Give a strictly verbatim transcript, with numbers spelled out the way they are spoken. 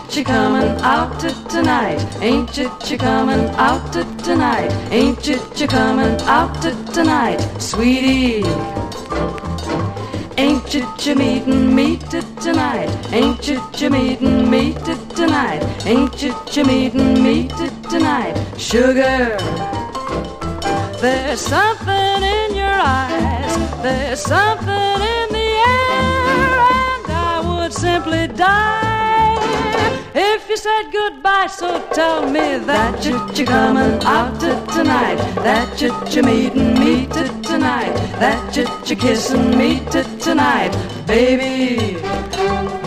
you coming out to tonight? Ain't you you coming out to tonight? Ain't you you coming out to tonight, sweetie? Ain't you you meeting me to tonight? Ain't you you meeting me to tonight? Ain't you you meeting me to tonight, sugar? There's something in your eyes, there's something in the air, and I would simply die if you said goodbye. So tell me that you you coming out to tonight, that you you meeting me to tonight, that you you kissing me to tonight, baby.